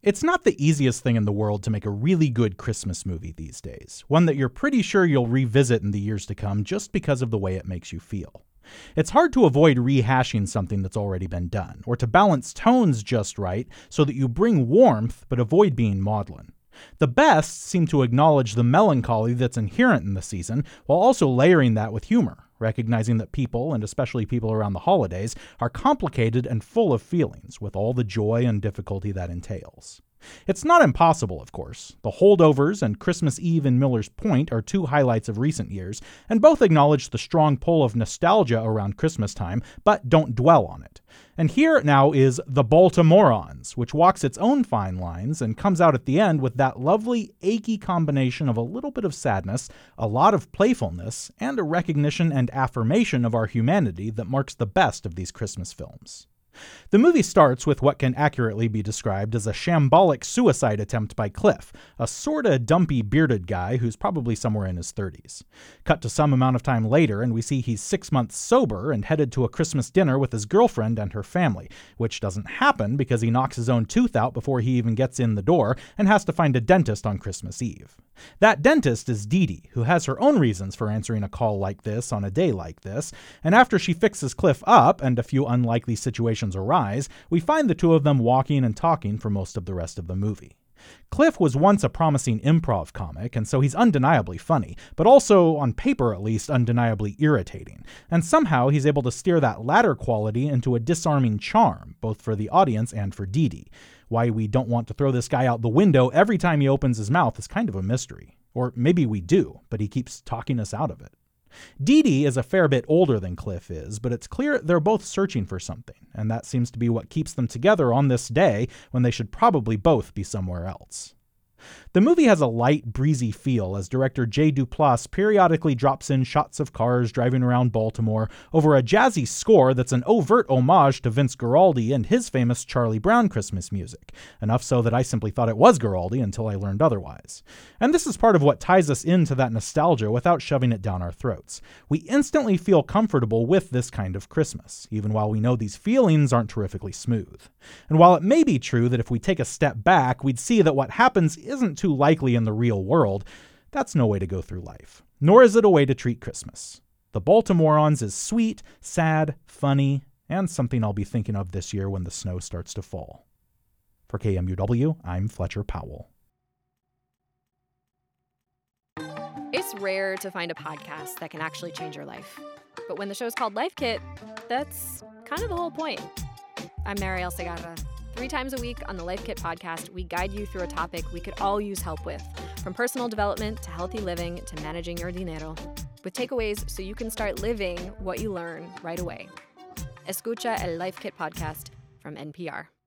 It's not the easiest thing in the world to make a really good Christmas movie these days, one that you're pretty sure you'll revisit in the years to come just because of the way it makes you feel. It's hard to avoid rehashing something that's already been done, or to balance tones just right so that you bring warmth but avoid being maudlin. The best seem to acknowledge the melancholy that's inherent in the season, while also layering that with humor, recognizing that people, and especially people around the holidays, are complicated and full of feelings, with all the joy and difficulty that entails. It's not impossible, of course. The Holdovers and Christmas Eve in Miller's Point are two highlights of recent years, and both acknowledge the strong pull of nostalgia around Christmas time, but don't dwell on it. And here now is The Baltimoreans, which walks its own fine lines and comes out at the end with that lovely, achy combination of a little bit of sadness, a lot of playfulness, and a recognition and affirmation of our humanity that marks the best of these Christmas films. The movie starts with what can accurately be described as a shambolic suicide attempt by Cliff, a sorta dumpy bearded guy who's probably somewhere in his 30s. Cut to some amount of time later, and we see he's 6 months sober and headed to a Christmas dinner with his girlfriend and her family, which doesn't happen because he knocks his own tooth out before he even gets in the door and has to find a dentist on Christmas Eve. That dentist is Dee Dee, who has her own reasons for answering a call like this on a day like this, and after she fixes Cliff up and a few unlikely situations arise, we find the two of them walking and talking for most of the rest of the movie. Cliff was once a promising improv comic, and so he's undeniably funny, but also, on paper at least, undeniably irritating. And somehow he's able to steer that latter quality into a disarming charm, both for the audience and for Dee Dee. Why we don't want to throw this guy out the window every time he opens his mouth is kind of a mystery. Or maybe we do, but he keeps talking us out of it. Dee Dee is a fair bit older than Cliff is, but it's clear they're both searching for something, and that seems to be what keeps them together on this day when they should probably both be somewhere else. The movie has a light, breezy feel as director Jay Duplass periodically drops in shots of cars driving around Baltimore over a jazzy score that's an overt homage to Vince Guaraldi and his famous Charlie Brown Christmas music, enough so that I simply thought it was Guaraldi until I learned otherwise. And this is part of what ties us into that nostalgia without shoving it down our throats. We instantly feel comfortable with this kind of Christmas, even while we know these feelings aren't terrifically smooth. And while it may be true that if we take a step back, we'd see that what happens isn't too likely in the real world, that's no way to go through life. Nor is it a way to treat Christmas. The Baltimoreans is sweet, sad, funny, and something I'll be thinking of this year when the snow starts to fall. For KMUW, I'm Fletcher Powell. It's rare to find a podcast that can actually change your life. But when the show's called Life Kit, that's kind of the whole point. I'm Marielle Segarra. 3 times a week on the Life Kit podcast, we guide you through a topic we could all use help with, from personal development to healthy living to managing your dinero, with takeaways so you can start living what you learn right away. Escucha el Life Kit podcast from NPR.